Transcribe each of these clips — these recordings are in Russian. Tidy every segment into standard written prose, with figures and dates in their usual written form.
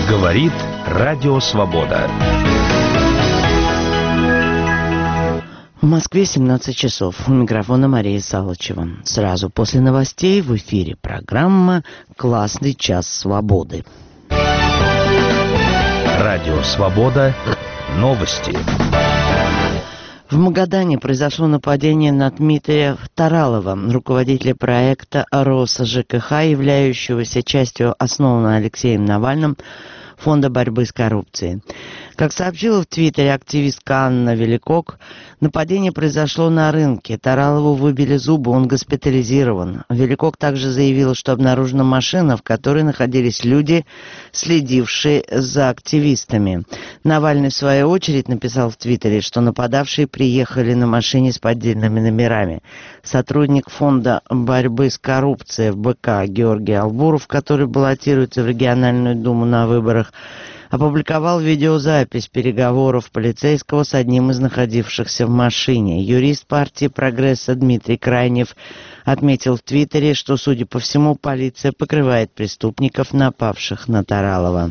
Говорит Радио Свобода. В Москве 17 часов. У микрофона Мария Салычева. Сразу после новостей в эфире программа «Классный час свободы». Радио Свобода. Новости. В Магадане произошло нападение на Дмитрия Таралова, руководителя проекта «Роса ЖКХ», являющегося частью основанного Алексеем Навальным Фонда борьбы с коррупцией. Как сообщила в Твиттере активистка Анна Великок, нападение произошло на рынке. Таралову выбили зубы, он госпитализирован. Великок также заявила, что обнаружена машина, в которой находились люди, следившие за активистами. Навальный, в свою очередь, написал в Твиттере, что нападавшие приехали на машине с поддельными номерами. Сотрудник Фонда борьбы с коррупцией в БК Георгий Албуров, который баллотируется в региональную думу на выборах, опубликовал видеозапись переговоров полицейского с одним из находившихся в машине. Юрист партии «Прогресса» Дмитрий Крайнев отметил в Твиттере, что, судя по всему, полиция покрывает преступников, напавших на Таралова.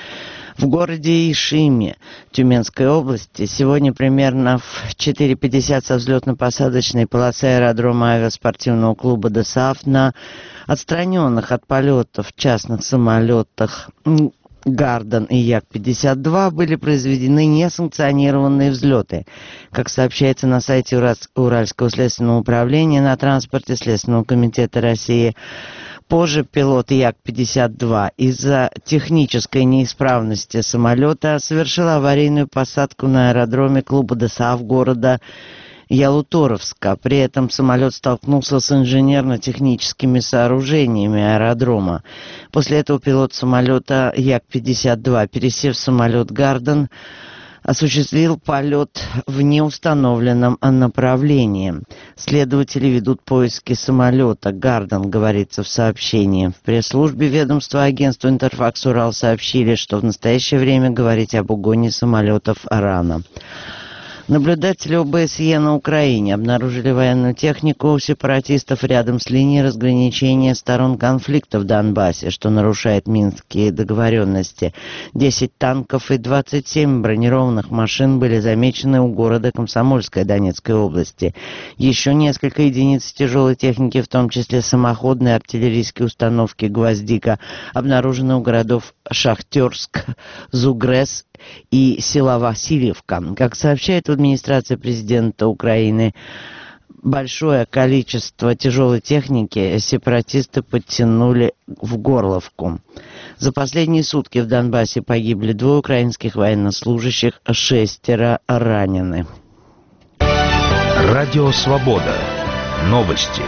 В городе Ишиме Тюменской области сегодня примерно в 4:50 со взлетно-посадочной полосы аэродрома авиаспортивного клуба ДОСААФ на отстраненных от полетов частных самолетах «Гарден» и Як-52 были произведены несанкционированные взлеты. Как сообщается на сайте Уральского следственного управления на транспорте Следственного комитета России, позже пилот Як-52 из-за технической неисправности самолета совершил аварийную посадку на аэродроме клуба ДОСААФ города Ялуторовска. При этом самолет столкнулся с инженерно-техническими сооружениями аэродрома. После этого пилот самолета Як-52, пересев в самолет «Гарден», осуществил полет в неустановленном направлении. Следователи ведут поиски самолета «Гарден», говорится в сообщении. В пресс-службе ведомства агентства «Интерфакс Урал» сообщили, что в настоящее время говорить об угоне самолетов рано. Наблюдатели ОБСЕ на Украине обнаружили военную технику у сепаратистов рядом с линией разграничения сторон конфликта в Донбассе, что нарушает минские договоренности. 10 танков и 27 бронированных машин были замечены у города Комсомольская Донецкой области. Еще несколько единиц тяжелой техники, в том числе самоходные артиллерийские установки «Гвоздика», обнаружены у городов Шахтерск, Зугрес и села Васильевка. Как сообщает администрация президента Украины, большое количество тяжелой техники сепаратисты подтянули в Горловку. За последние сутки в Донбассе погибли 2 украинских военнослужащих, 6 ранены. Радио Свобода. Новости.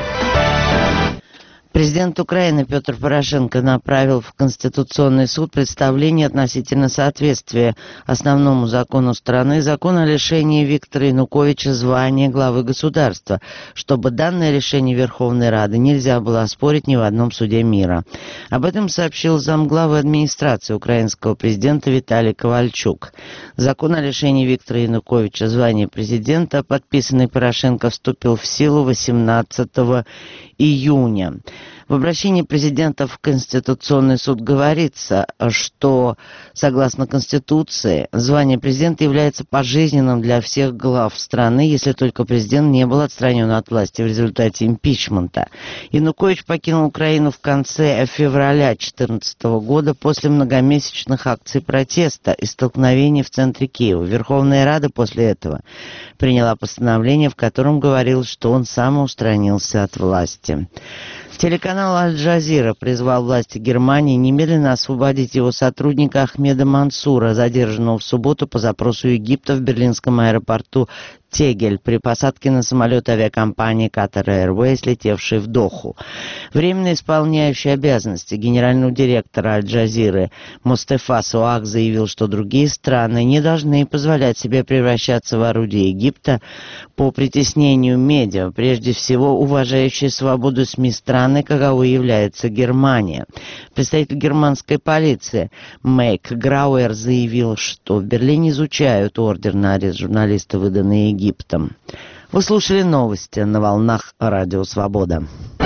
Президент Украины Петр Порошенко направил в Конституционный суд представление относительно соответствия основному закону страны, закону о лишении Виктора Януковича звания главы государства, чтобы данное решение Верховной Рады нельзя было оспорить ни в одном суде мира. Об этом сообщил замглавы администрации украинского президента Виталий Ковальчук. Закон о лишении Виктора Януковича звания президента, подписанный Порошенко, вступил в силу 18 июня. В обращении президента в Конституционный суд говорится, что, согласно Конституции, звание президента является пожизненным для всех глав страны, если только президент не был отстранен от власти в результате импичмента. Янукович покинул Украину в конце февраля 2014 года после многомесячных акций протеста и столкновений в центре Киева. Верховная Рада после этого приняла постановление, в котором говорилось, что он самоустранился от власти. Телеканал «Аль-Джазира» призвал власти Германии немедленно освободить его сотрудника Ахмеда Мансура, задержанного в субботу по запросу Египта в берлинском аэропорту Тегель при посадке на самолет авиакомпании Qatar Airways, летевшей в Доху. Временно исполняющий обязанности генерального директора Аль-Джазиры Мустафа Суак заявил, что другие страны не должны позволять себе превращаться в орудие Египта по притеснению медиа, прежде всего уважающие свободу СМИ страны, каковой является Германия. Представитель германской полиции Мейк Грауэр заявил, что в Берлине изучают ордер на арест журналиста, выданный Египтом. Вы слушали новости на волнах Радио Свобода.